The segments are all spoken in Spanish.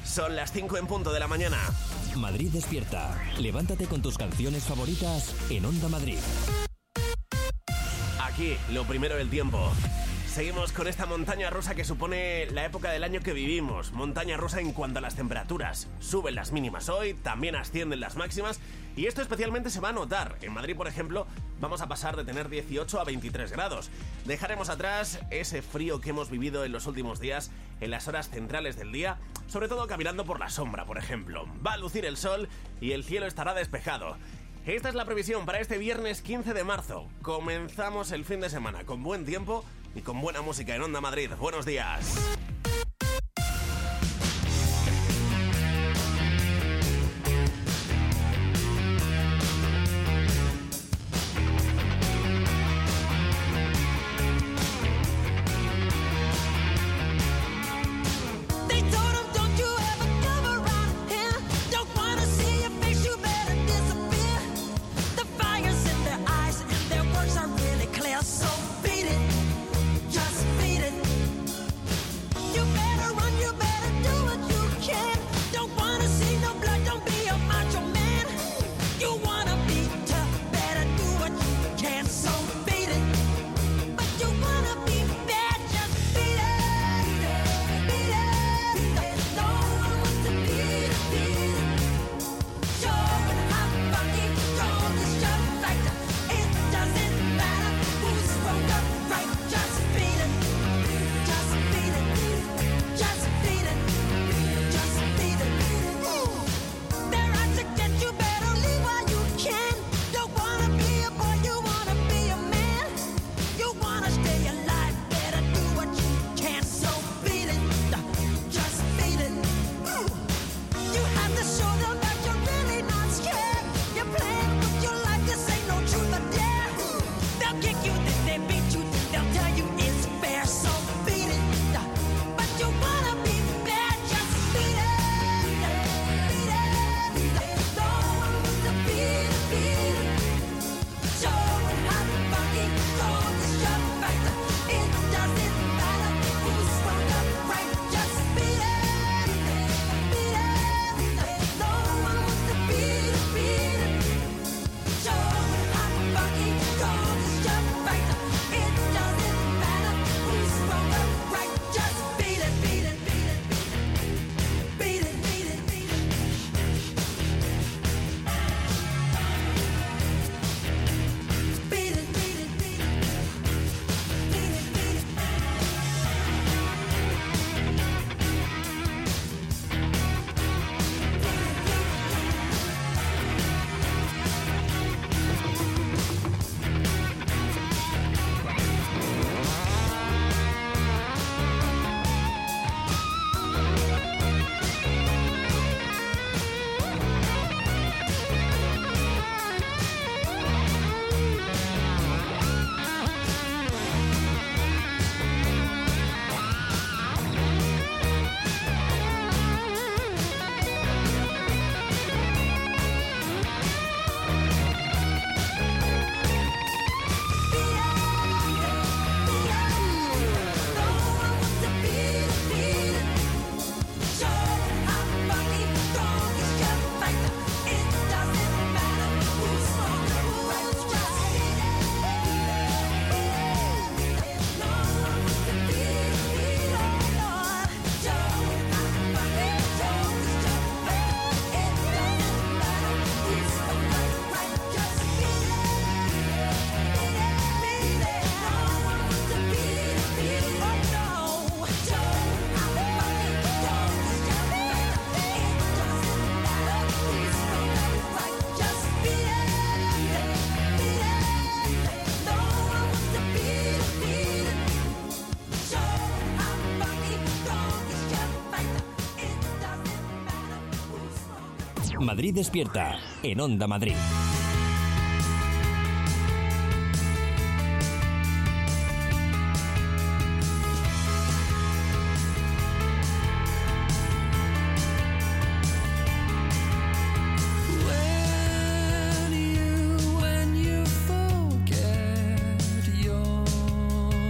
Son las 5 en punto de la mañana. Madrid despierta. Levántate con tus canciones favoritas en Onda Madrid. Aquí, lo primero del tiempo. Seguimos con esta montaña rusa que supone la época del año que vivimos. Montaña rusa en cuanto a las temperaturas. Suben las mínimas hoy, también ascienden las máximas. Y esto especialmente se va a notar. En Madrid, por ejemplo, vamos a pasar de tener 18 a 23 grados. Dejaremos atrás ese frío que hemos vivido en los últimos días en las horas centrales del día, sobre todo caminando por la sombra, por ejemplo. Va a lucir el sol y el cielo estará despejado. Esta es la previsión para este viernes 15 de marzo. Comenzamos el fin de semana con buen tiempo y con buena música en Onda Madrid. Buenos días. So beat it, just beat it. You better run, you better do what you can. Don't wanna see no blood, don't be a macho man. You wanna be tough, better do what you can. So beat it, but you wanna be bad, just beat it, beat it. No one wants to beat it, beat it. Showing how funky, gold is your factor. It doesn't matter who's wrong or right, just beat it, just beat it, just beat it, just beat it. They're out to get you, better leave while you can. Don't wanna be a boy, you wanna be a man. You wanna stay alive, better do what you can. So beat it, just beat it. You have to show them that you're really not scared. You're playing with your life, this ain't no truth or dare. They'll kick you, then they beat you, then they'll tell you it's fair. So beat it, but you wanna be bad, just beat it, beat it. No one wants to beat it, beat it. Showing how funky gold is your factor. It doesn't matter who's wrong or right, just beat it, beat it. No one wants to beat it, beat it. Showing how funky gold is your factor. It doesn't matter who's wrong or right, just beat it, beat it, beat it, beat it, beat it, beat it. Beat it, beat it, beat it. Beat it, beat it. Madrid despierta en Onda Madrid.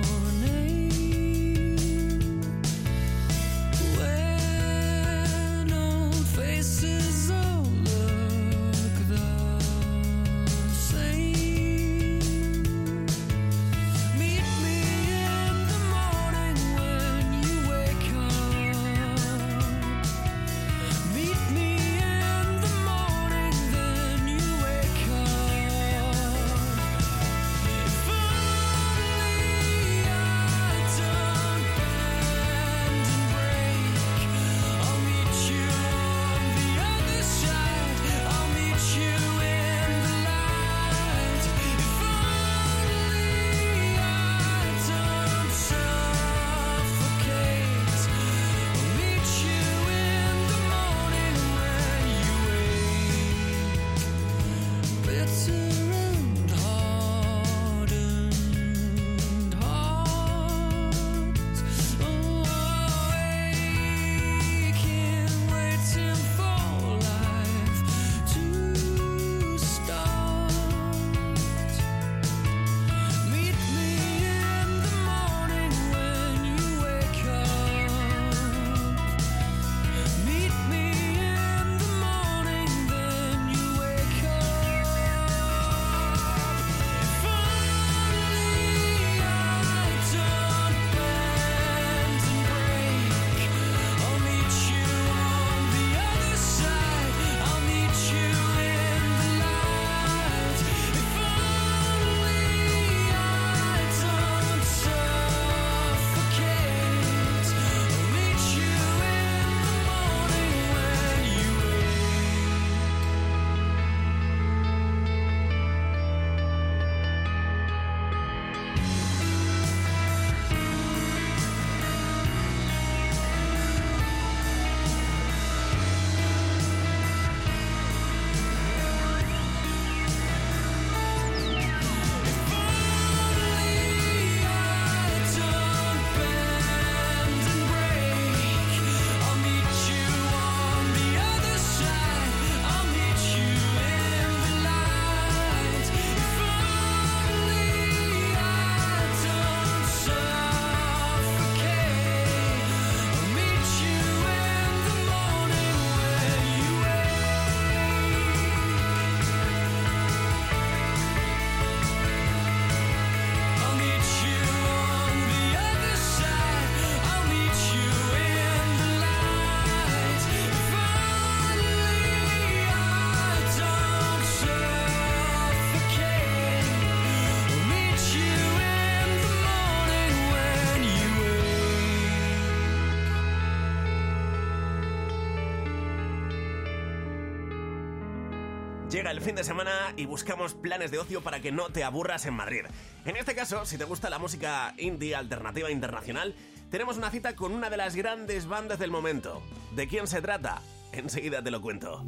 When Llega el fin de semana y buscamos planes de ocio para que no te aburras en Madrid. En este caso, si te gusta la música indie alternativa internacional, tenemos una cita con una de las grandes bandas del momento. ¿De quién se trata? Enseguida te lo cuento.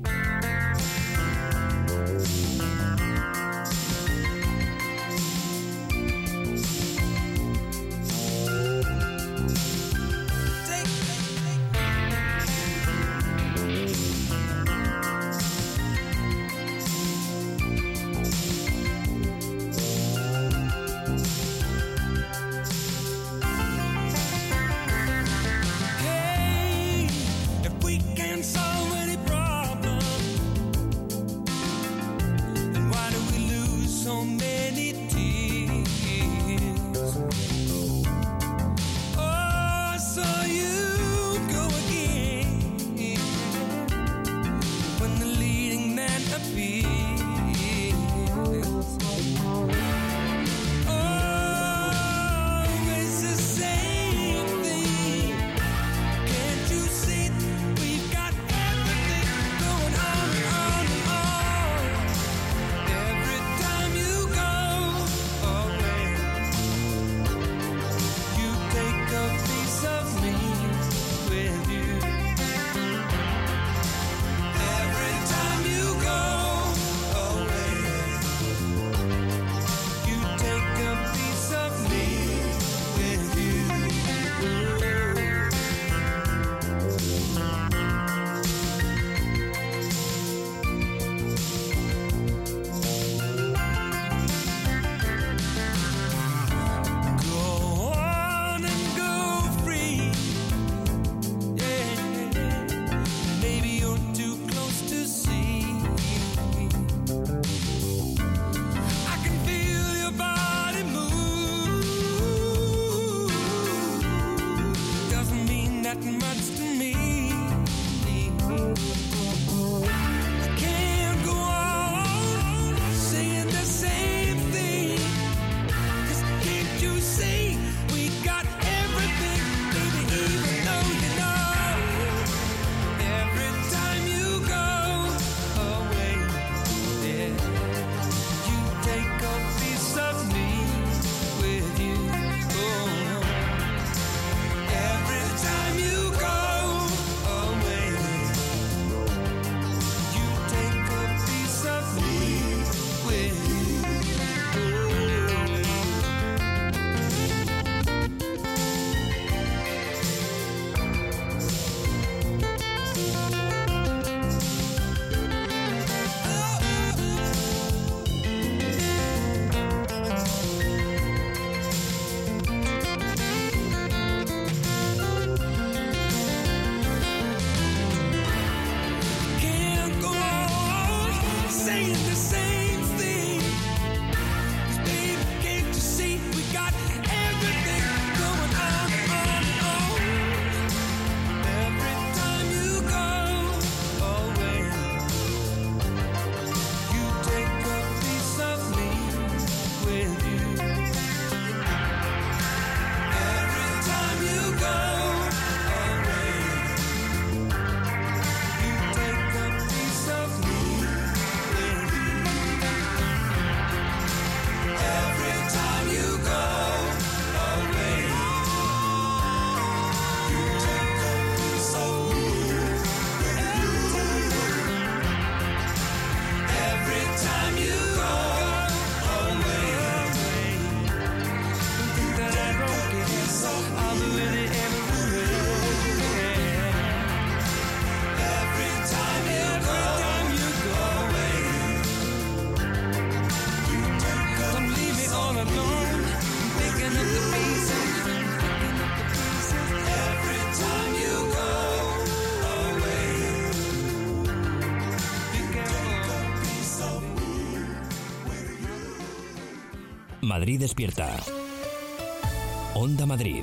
Madrid despierta. Onda Madrid.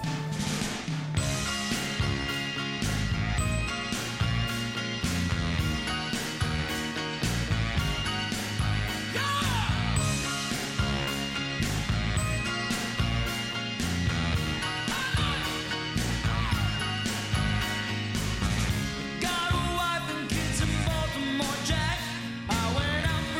Got a wife and kids in Baltimore, Jack. I went out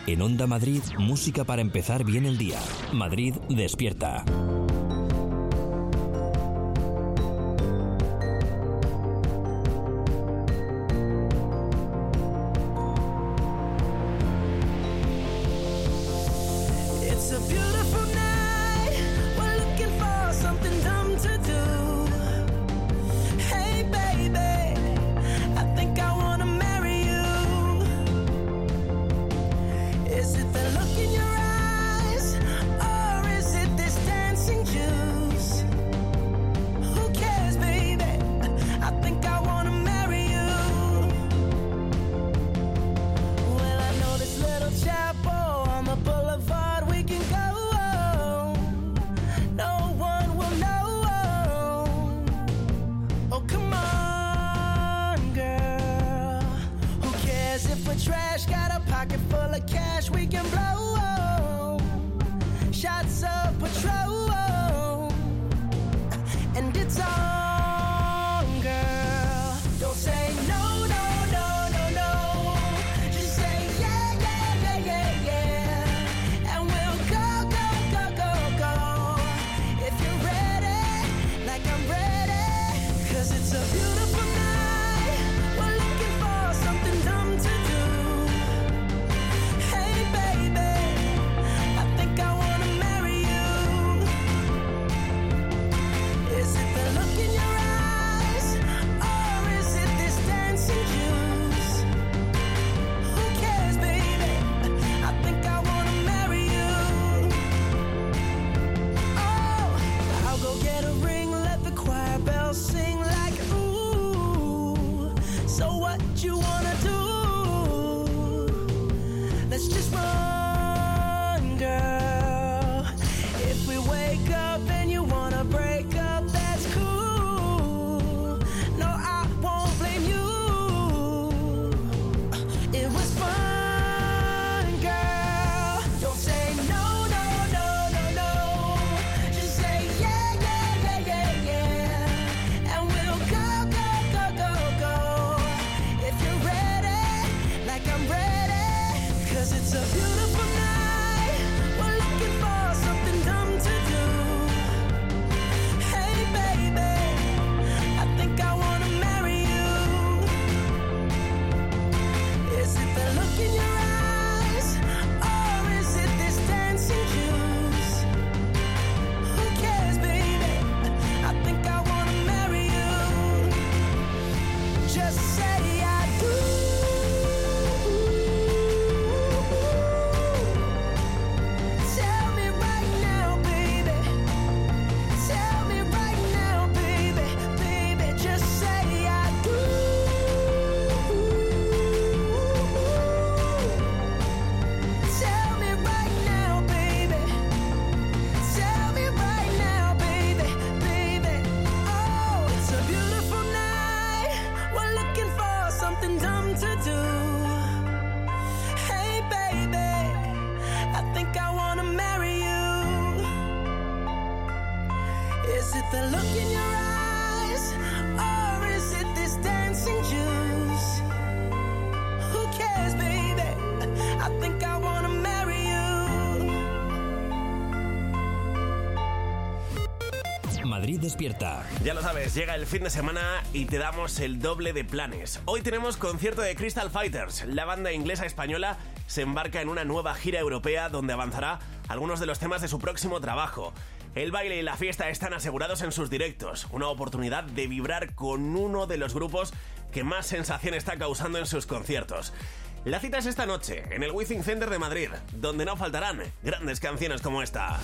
En Onda Madrid, música para empezar bien el día. Madrid despierta. Madrid despierta. Ya lo sabes, llega el fin de semana y te damos el doble de planes. Hoy tenemos concierto de Crystal Fighters. La banda inglesa-española se embarca en una nueva gira europea donde avanzará algunos de los temas de su próximo trabajo. El baile y la fiesta están asegurados en sus directos. Una oportunidad de vibrar con uno de los grupos que más sensación está causando en sus conciertos. La cita es esta noche, en el Withing Center de Madrid, donde no faltarán grandes canciones como esta.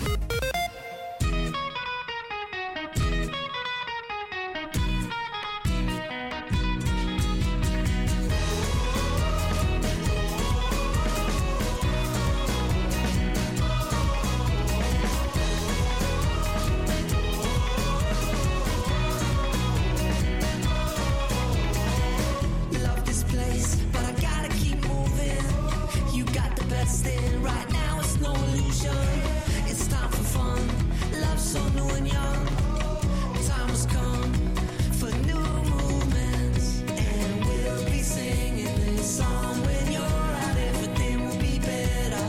Better.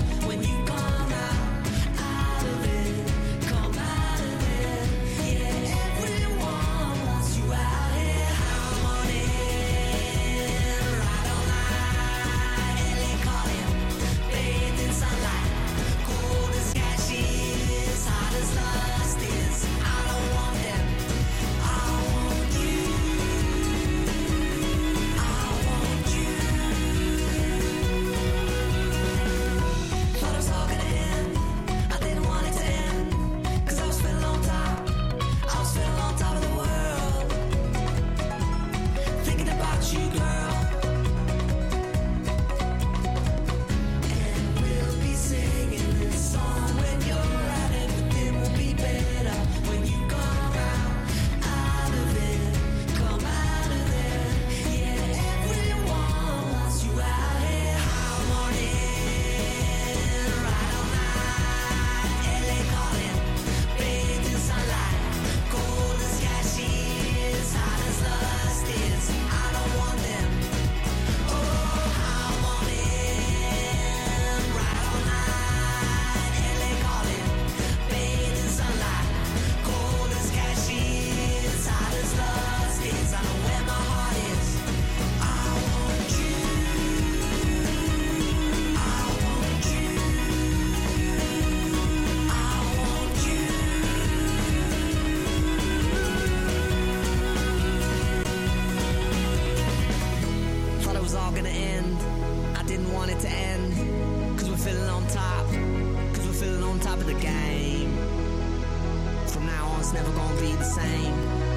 all gonna end. I didn't want it to end. Cause we're feeling on top. Cause we're feeling on top of the game. From now on it's never gonna be the same.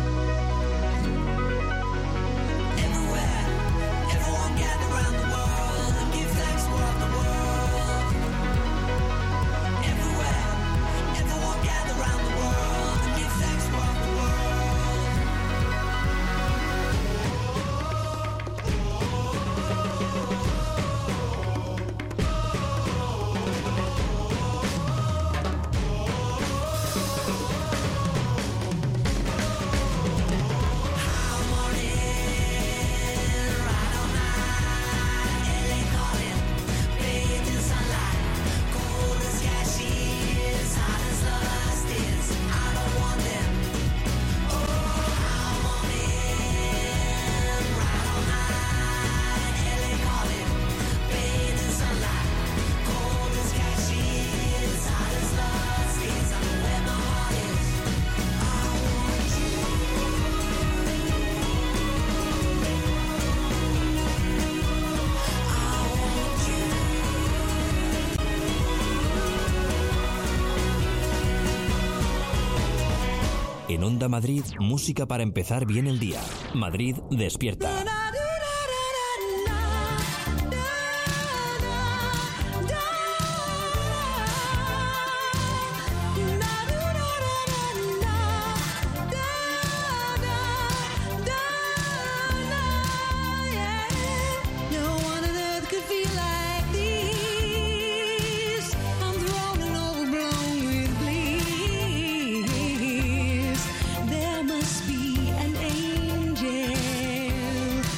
Everywhere, everyone gather around the world and give thanks for all the world. Everywhere, everyone gather around the world and give thanks for all the world. En Onda Madrid, música para empezar bien el día. Madrid despierta. There must be an angel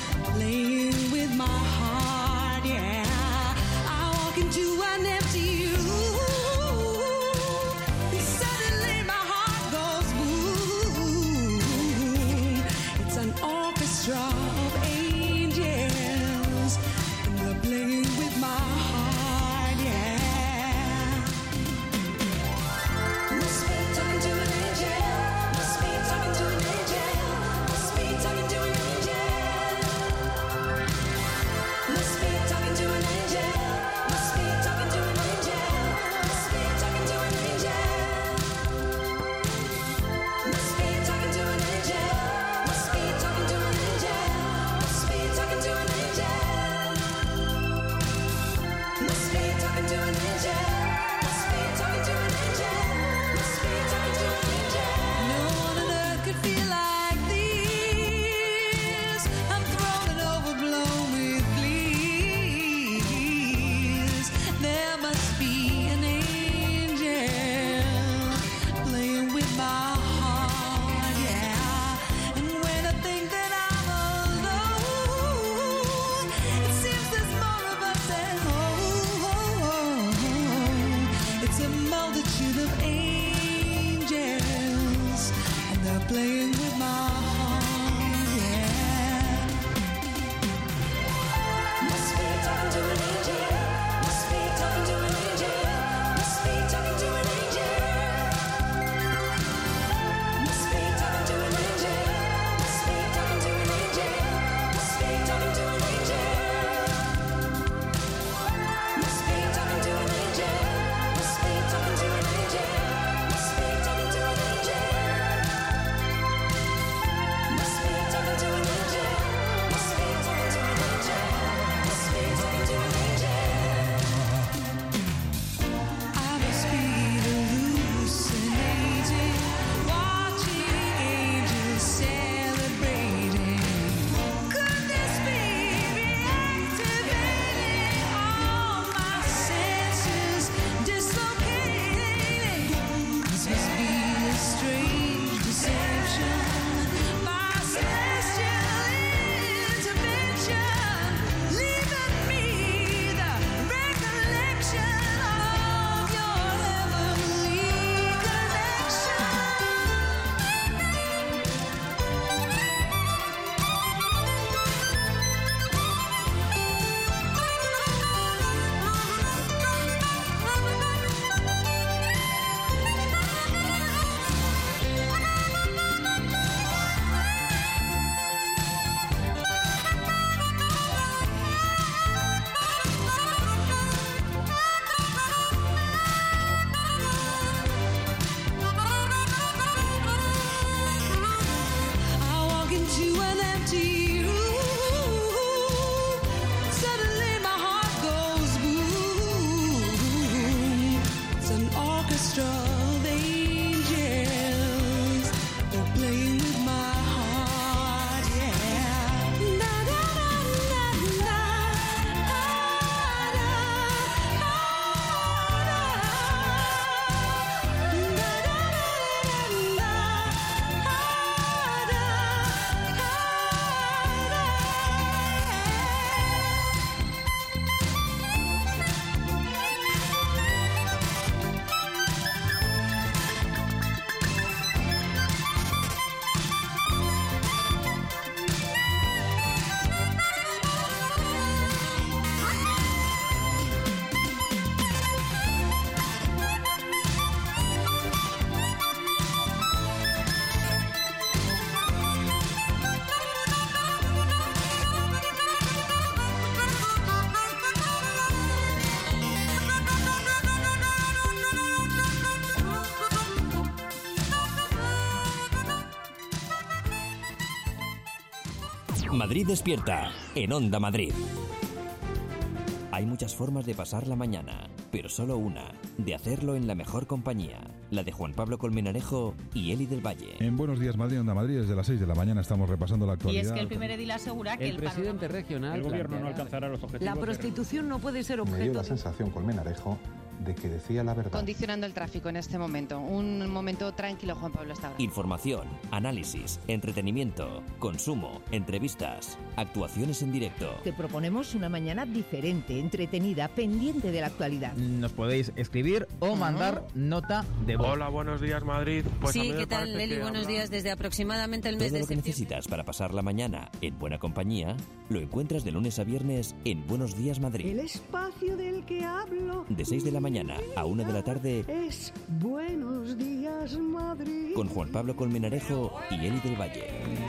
Madrid despierta, en Onda Madrid. Hay muchas formas de pasar la mañana, pero solo una, de hacerlo en la mejor compañía, la de Juan Pablo Colmenarejo y Eli del Valle. En Buenos Días Madrid, Onda Madrid, desde las 6 de la mañana estamos repasando la actualidad. Y es que el primer edil asegura que el presidente regional... El gobierno no alcanzará los objetivos. La prostitución no puede ser objeto... Me dio la sensación, Colmenarejo, de que decía la verdad. Condicionando el tráfico en este momento. Un momento tranquilo, Juan Pablo, hasta ahora. Información, análisis, entretenimiento, consumo, entrevistas, actuaciones en directo. Te proponemos una mañana diferente, entretenida, pendiente de la actualidad. Nos podéis escribir o mandar nota de voz. Hola, buenos días, Madrid. Pues sí, ¿qué tal, Leli? Buenos días. Desde aproximadamente el mes Todo de lo que septiembre. necesitas para pasar la mañana en buena compañía lo encuentras de lunes a viernes en Buenos Días Madrid. El espacio del que hablo... De 6 de la mañana a 1 de la tarde es Buenos Días Madrid. con Juan Pablo Colmenarejo y Eli del Valle.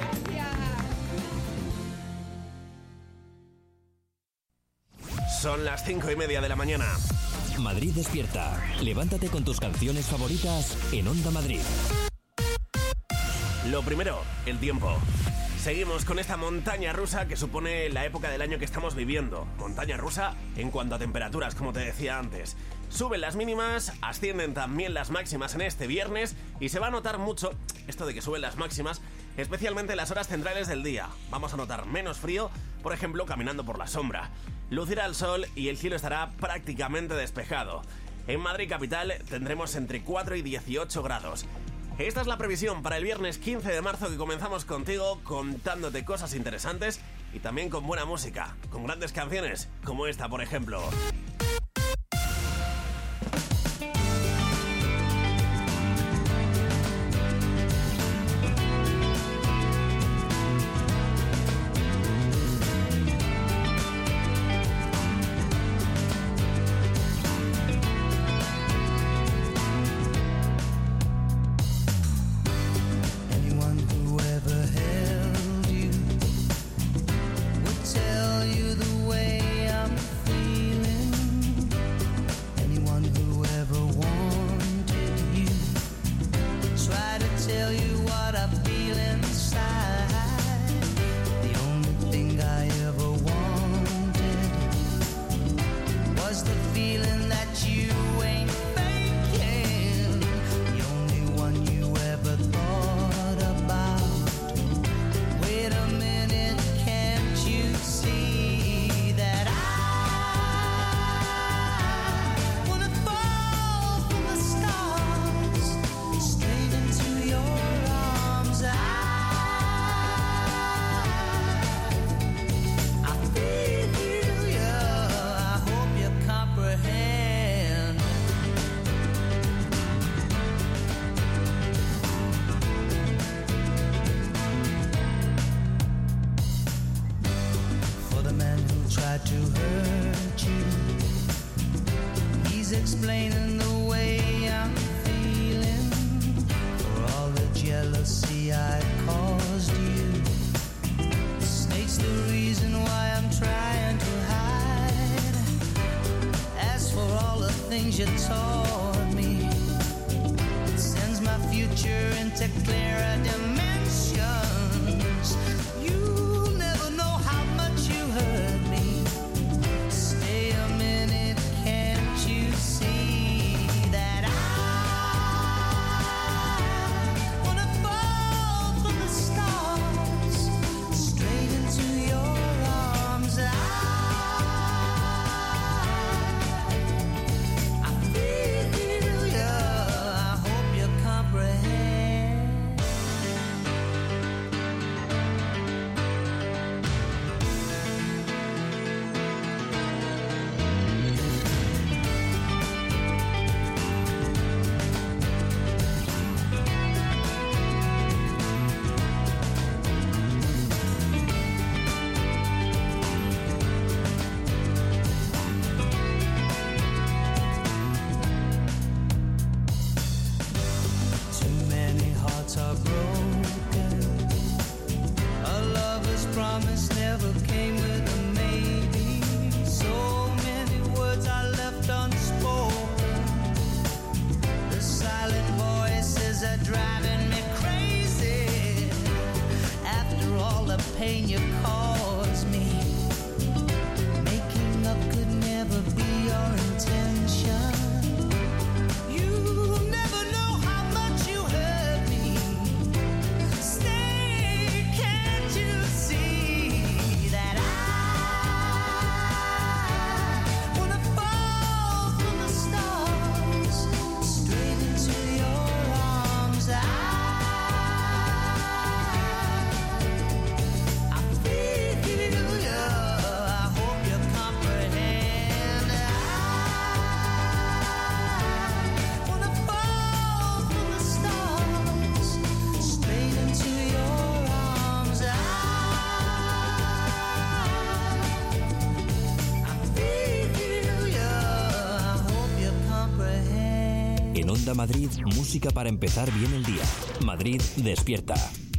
Son las 5:30 de la mañana. Madrid despierta. Levántate con tus canciones favoritas en Onda Madrid. Lo primero, el tiempo. Seguimos con esta montaña rusa que supone la época del año que estamos viviendo. Montaña rusa en cuanto a temperaturas, como te decía antes. Suben las mínimas, ascienden también las máximas en este viernes y se va a notar mucho esto de que suben las máximas, especialmente en las horas centrales del día. Vamos a notar menos frío, por ejemplo, caminando por la sombra. Lucirá el sol y el cielo estará prácticamente despejado. En Madrid capital tendremos entre 4 y 18 grados. Esta es la previsión para el viernes 15 de marzo que comenzamos contigo contándote cosas interesantes y también con buena música, con grandes canciones como esta, por ejemplo. Explaining the way I'm feeling for all the jealousy I caused you. The snake's the reason why I'm trying to hide. As for all the things you taught me, it sends my future into clearer dimensions. You'll never know how much you hurt me. Stay a minute, can't you see that I wanna fall from the stars straight into your arms? I feel you, I hope you comprehend. Onda Madrid, música para empezar bien el día. Madrid despierta.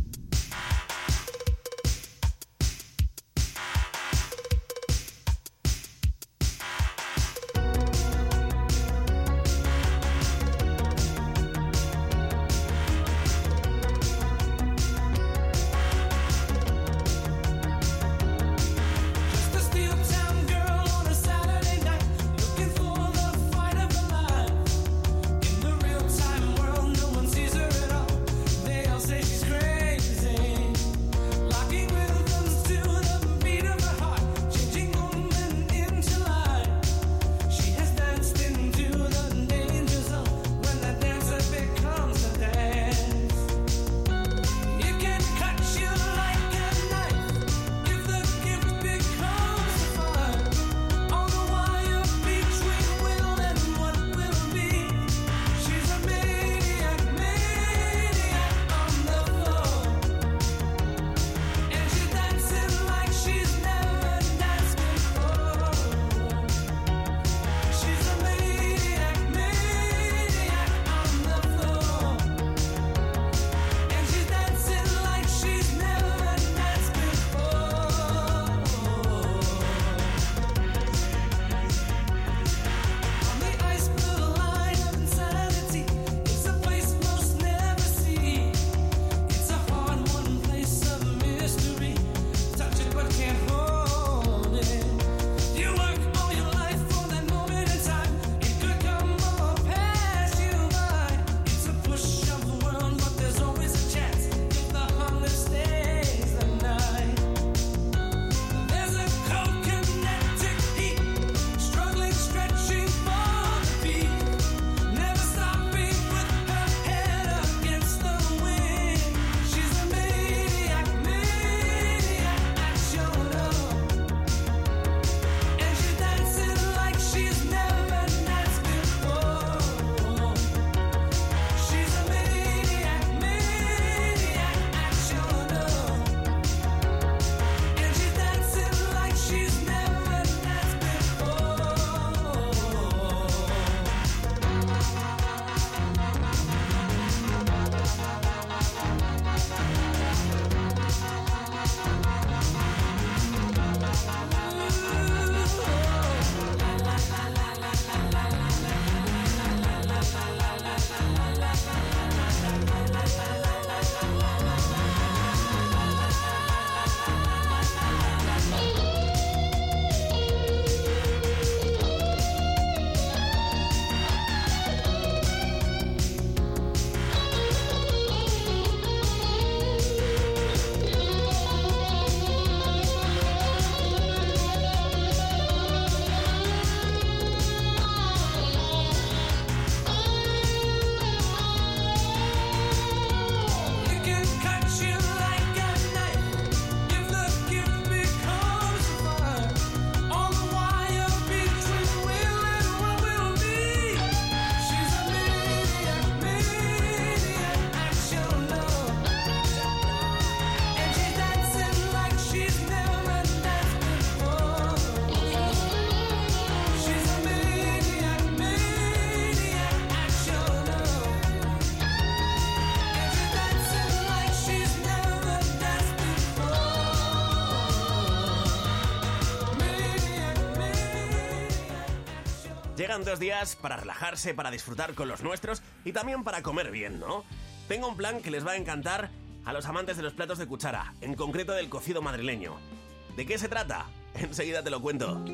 Llegan 2 días para relajarse, para disfrutar con los nuestros y también para comer bien, ¿no? Tengo un plan que les va a encantar a los amantes de los platos de cuchara, en concreto del cocido madrileño. ¿De qué se trata? Enseguida te lo cuento.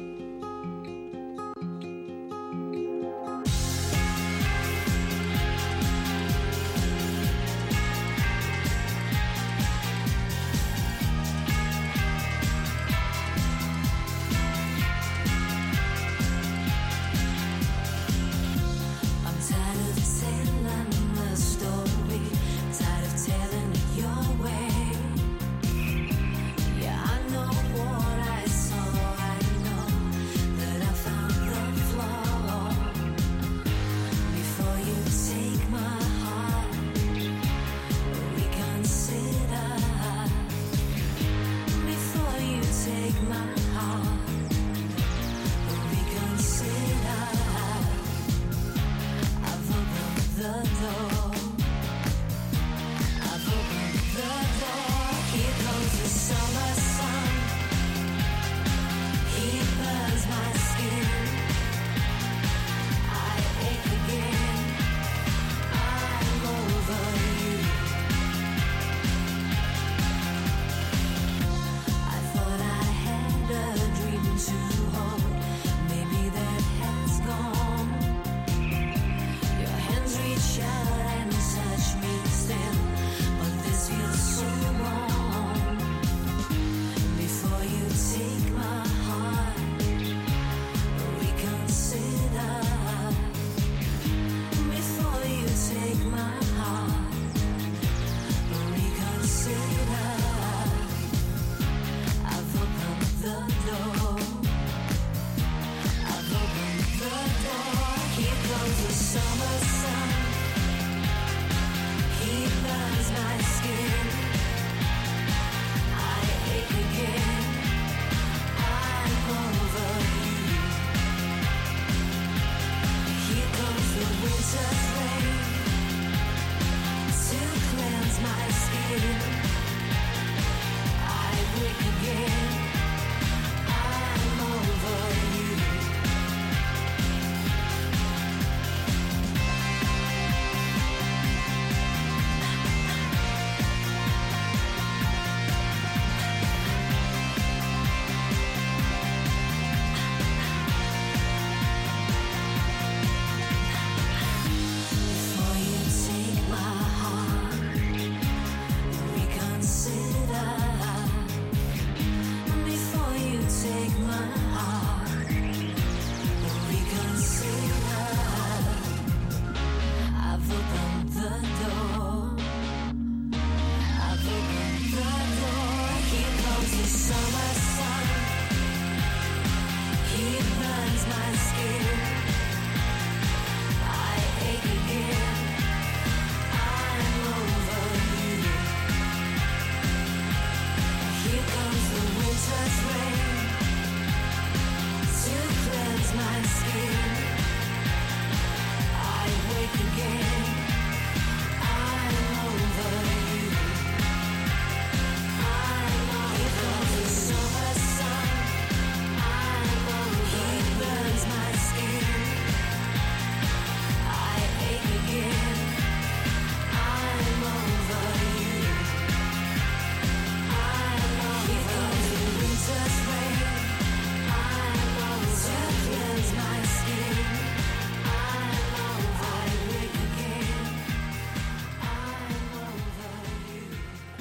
Yeah, I know what I saw, I know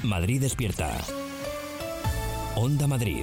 Madrid despierta. Onda Madrid.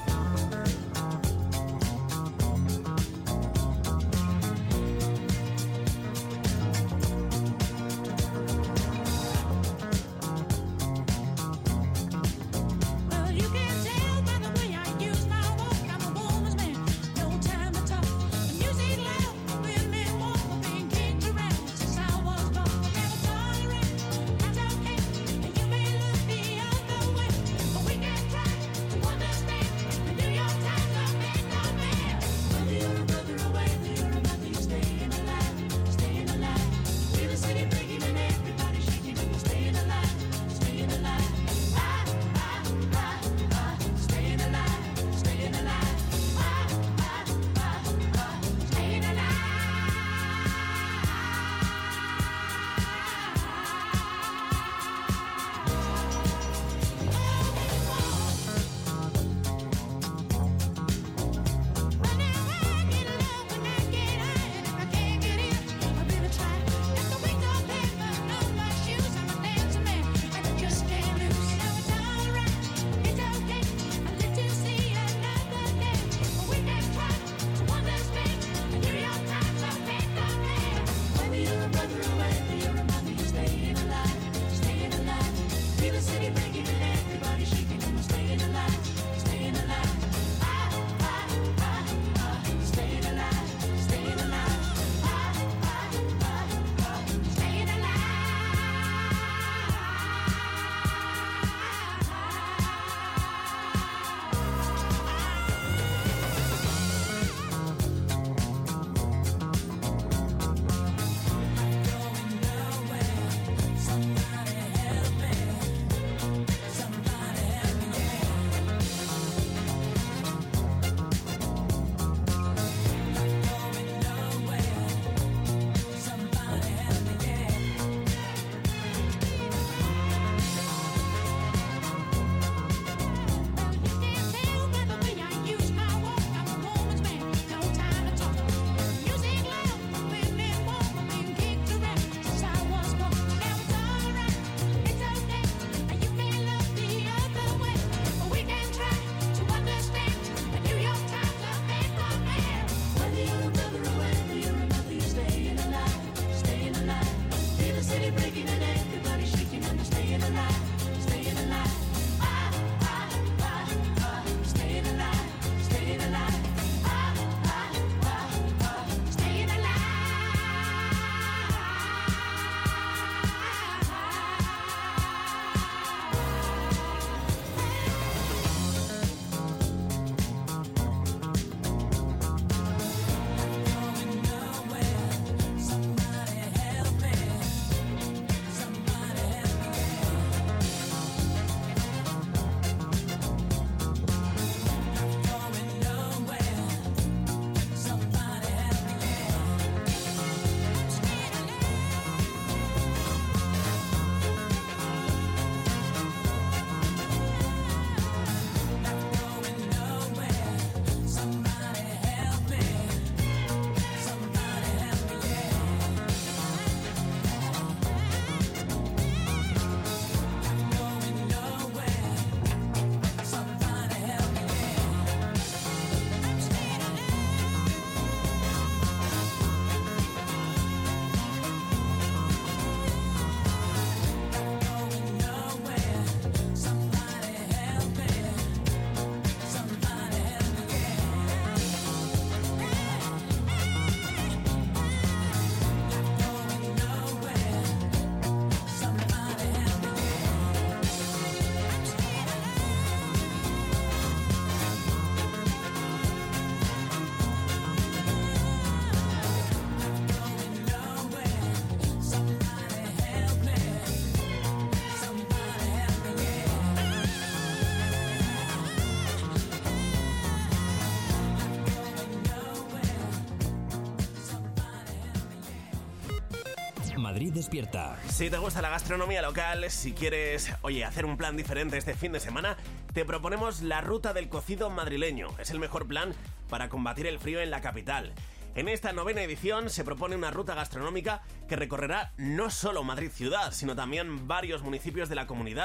Madrid despierta. Si te gusta la gastronomía local, si quieres, hacer un plan diferente este fin de semana, te proponemos la ruta del cocido madrileño. Es el mejor plan para combatir el frío en la capital. En esta 9ª edición se propone una ruta gastronómica que recorrerá no solo Madrid ciudad, sino también varios municipios de la comunidad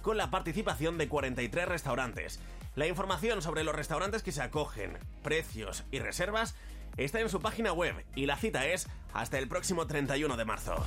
con la participación de 43 restaurantes. La información sobre los restaurantes que se acogen, precios y reservas está en su página web y la cita es hasta el próximo 31 de marzo.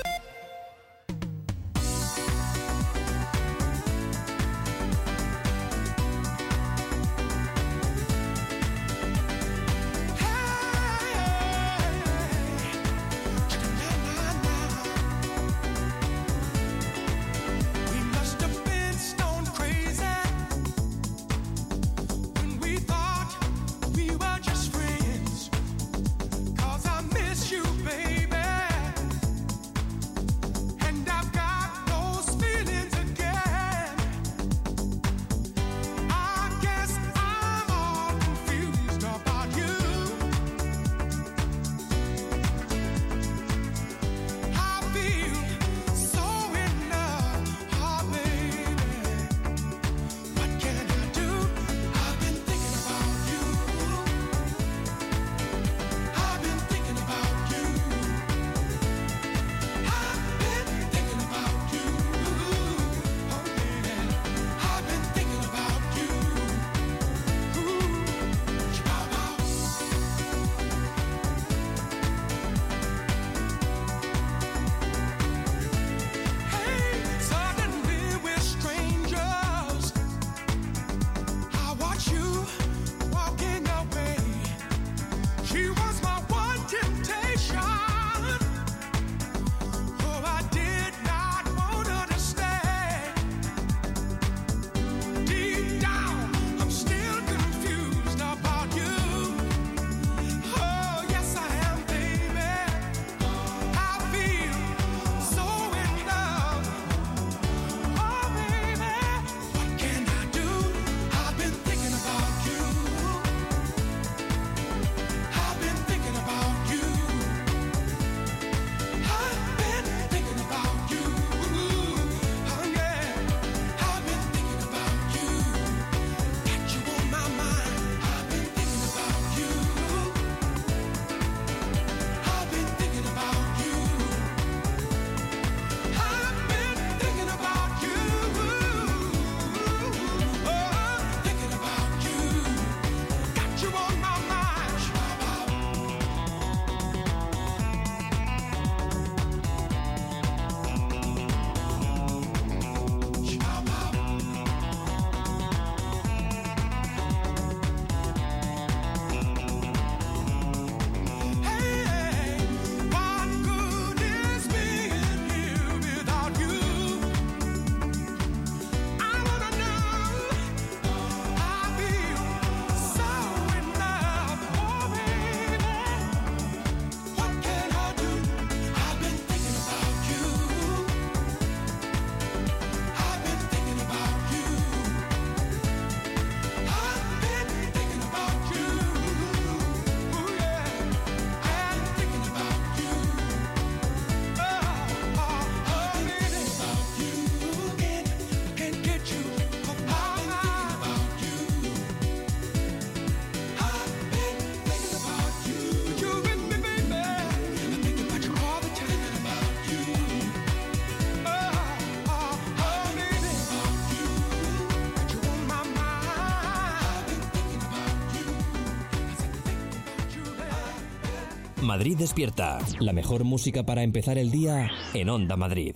Madrid despierta. La mejor música para empezar el día en Onda Madrid.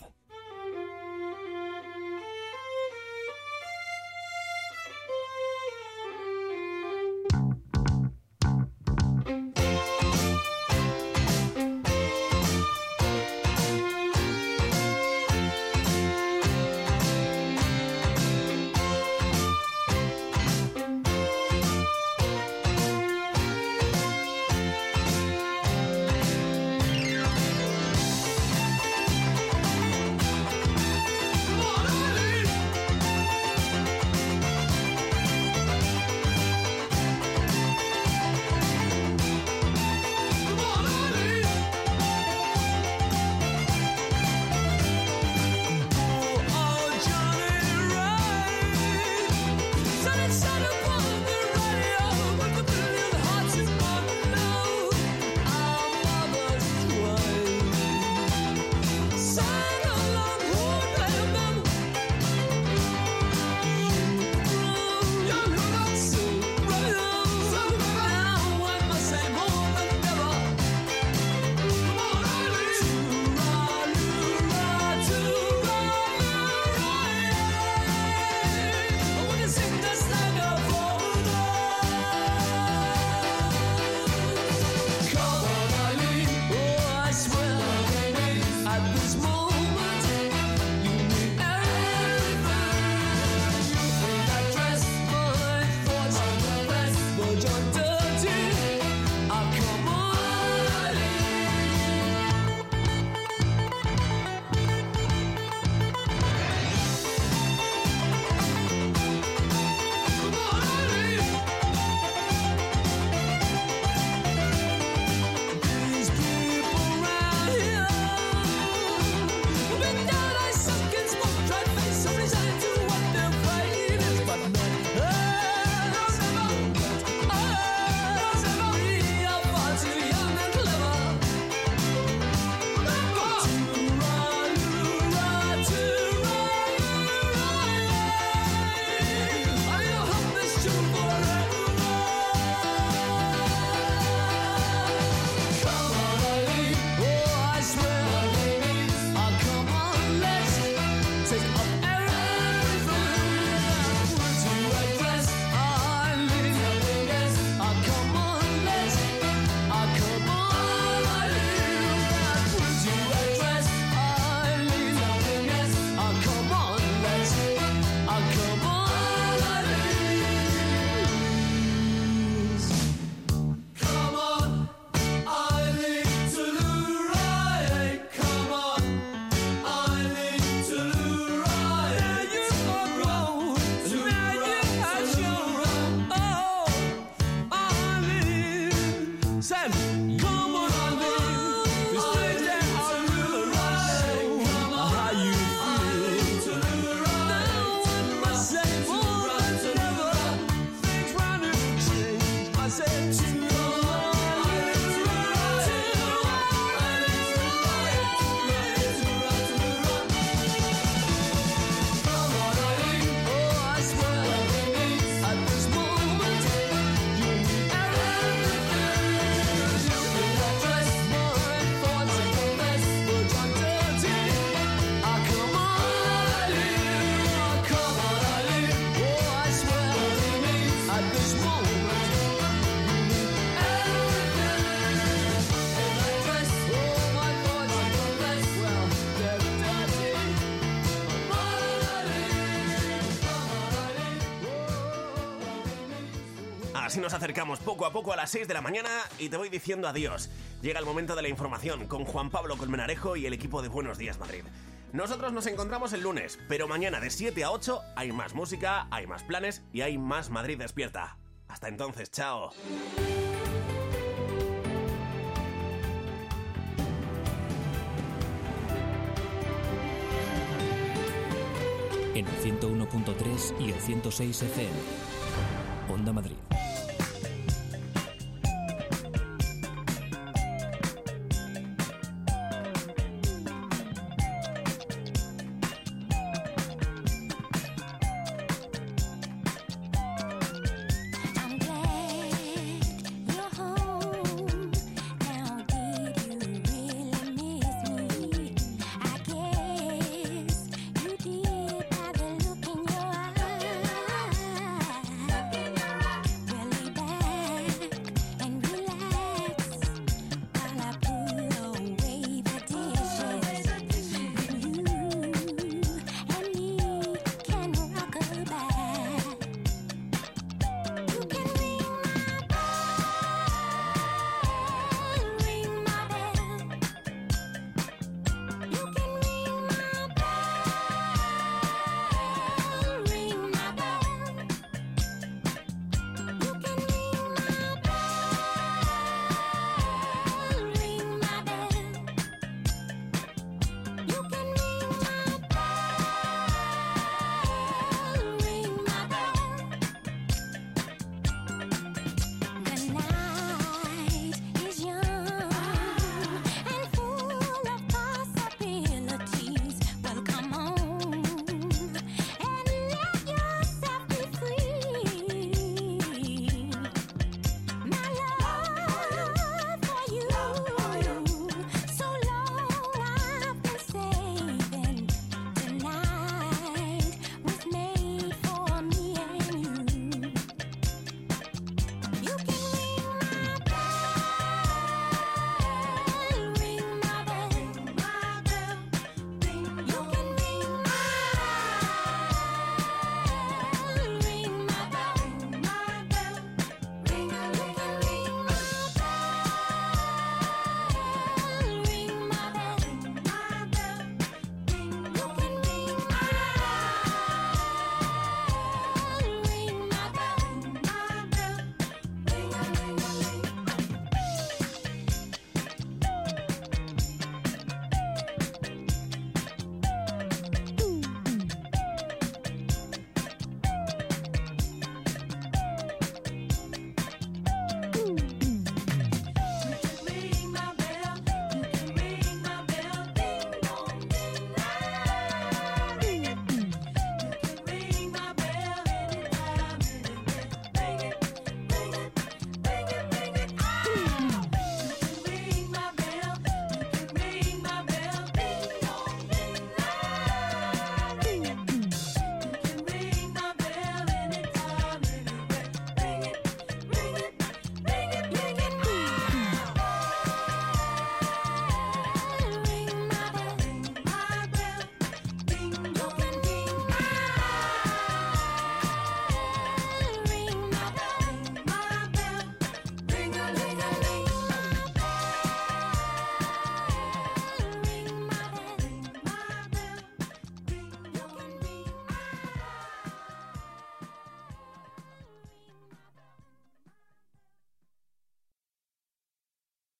Come on, I live. This place that I really like. How you feel? Now I must say more than ever. Things round and change. I said to you. Así nos acercamos poco a poco a las 6 de la mañana y te voy diciendo adiós. Llega el momento de la información con Juan Pablo Colmenarejo y el equipo de Buenos Días Madrid. Nosotros nos encontramos el lunes, pero mañana de 7 a 8 hay más música, hay más planes y hay más Madrid despierta. Hasta entonces, chao. En el 101.3 y el 106 FM. Onda Madrid.